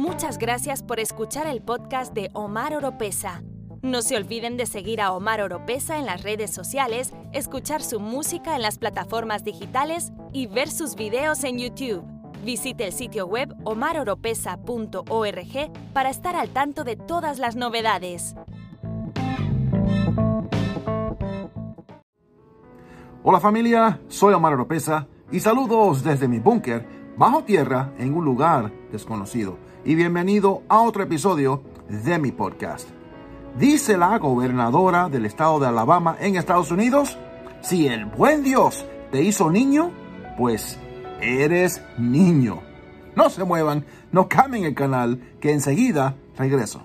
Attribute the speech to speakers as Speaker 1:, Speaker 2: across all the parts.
Speaker 1: Muchas gracias por escuchar el podcast de Omar Oropesa. No se olviden de seguir a Omar Oropesa en las redes sociales, escuchar su música en las plataformas digitales y ver sus videos en YouTube. Visite el sitio web omaroropesa.org para estar al tanto de todas las novedades.
Speaker 2: Hola familia, soy Omar Oropesa y saludos desde mi búnker bajo tierra en un lugar desconocido. Y bienvenido a otro episodio de mi podcast. Dice la gobernadora del estado de Alabama en Estados Unidos: si el buen Dios te hizo niño, pues eres niño. No se muevan, no cambien el canal, que enseguida regreso.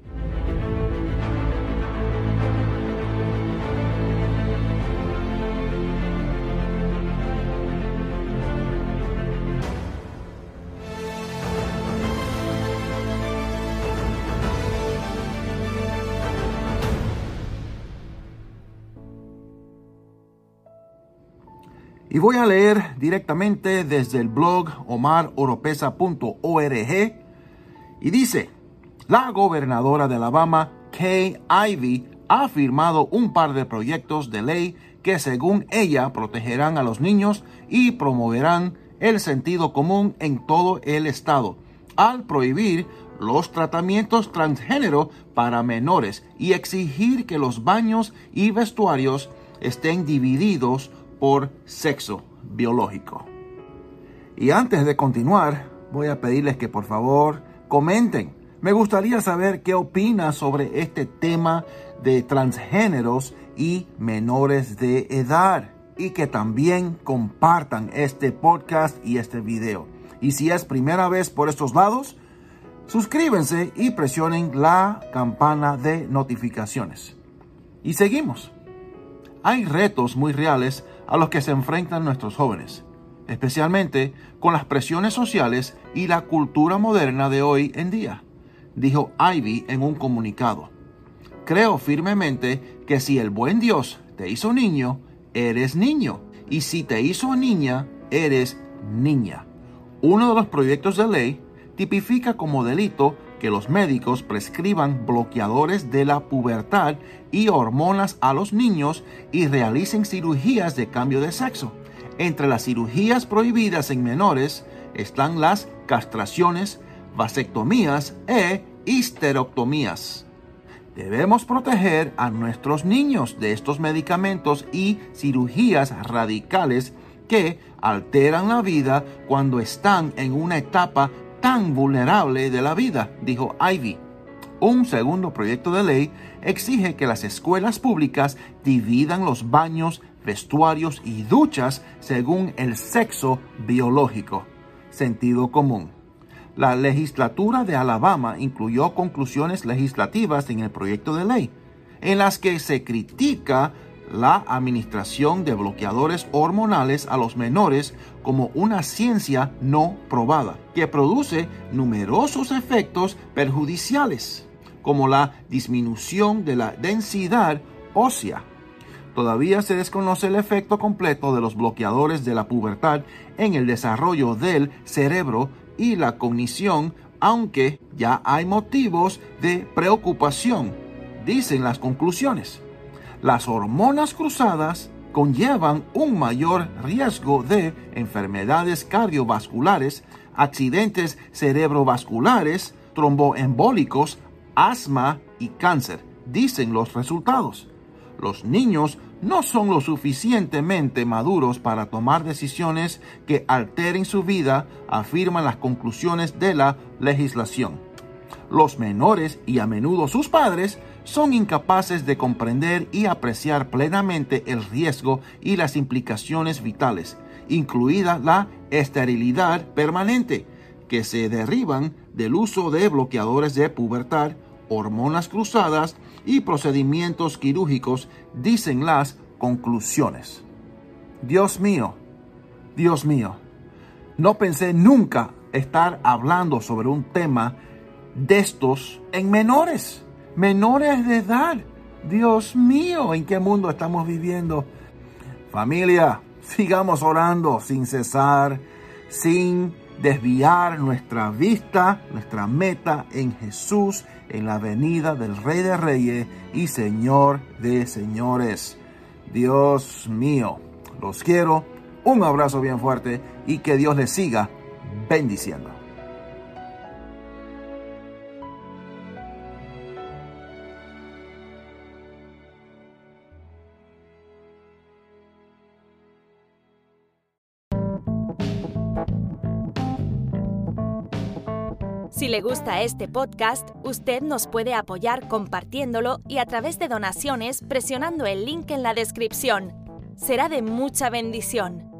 Speaker 2: Y voy a leer directamente desde el blog omaroropesa.org. Y dice: la gobernadora de Alabama, Kay Ivey, ha firmado un par de proyectos de ley que, según ella, protegerán a los niños y promoverán el sentido común en todo el estado, al prohibir los tratamientos transgénero para menores y exigir que los baños y vestuarios estén divididos por sexo biológico. Y antes de continuar, voy a pedirles que por favor comenten. Me gustaría saber qué opinas sobre este tema de transgéneros y menores de edad, y que también compartan este podcast y este video. Y si es primera vez por estos lados, suscríbanse y presionen la campana de notificaciones. Y seguimos. Hay retos muy reales a los que se enfrentan nuestros jóvenes, especialmente con las presiones sociales y la cultura moderna de hoy en día, dijo Ivey en un comunicado. Creo firmemente que si el buen Dios te hizo niño, eres niño, y si te hizo niña, eres niña. Uno de los proyectos de ley tipifica como delito que los médicos prescriban bloqueadores de la pubertad y hormonas a los niños y realicen cirugías de cambio de sexo. Entre las cirugías prohibidas en menores están las castraciones, vasectomías e histerectomías. Debemos proteger a nuestros niños de estos medicamentos y cirugías radicales que alteran la vida cuando están en una etapa tan vulnerable de la vida, dijo Ivey. Un segundo proyecto de ley exige que las escuelas públicas dividan los baños, vestuarios y duchas según el sexo biológico. Sentido común. La legislatura de Alabama incluyó conclusiones legislativas en el proyecto de ley, en las que se critica la administración de bloqueadores hormonales a los menores como una ciencia no probada, que produce numerosos efectos perjudiciales, como la disminución de la densidad ósea. Todavía se desconoce el efecto completo de los bloqueadores de la pubertad en el desarrollo del cerebro y la cognición, aunque ya hay motivos de preocupación, dicen las conclusiones. Las hormonas cruzadas conllevan un mayor riesgo de enfermedades cardiovasculares, accidentes cerebrovasculares, tromboembólicos, asma y cáncer, dicen los resultados. Los niños no son lo suficientemente maduros para tomar decisiones que alteren su vida, afirman las conclusiones de la legislación. Los menores, y a menudo sus padres, son incapaces de comprender y apreciar plenamente el riesgo y las implicaciones vitales, incluida la esterilidad permanente, que se derivan del uso de bloqueadores de pubertad, hormonas cruzadas y procedimientos quirúrgicos, dicen las conclusiones. Dios mío, no pensé nunca estar hablando sobre un tema de estos en menores de edad. Dios mío, ¿en qué mundo estamos viviendo? Familia, sigamos orando sin cesar, sin desviar nuestra vista, nuestra meta en Jesús, en la venida del Rey de Reyes y Señor de Señores. Dios mío, los quiero. Un abrazo bien fuerte y que Dios les siga bendiciendo.
Speaker 1: Si le gusta este podcast, usted nos puede apoyar compartiéndolo y a través de donaciones presionando el link en la descripción. Será de mucha bendición.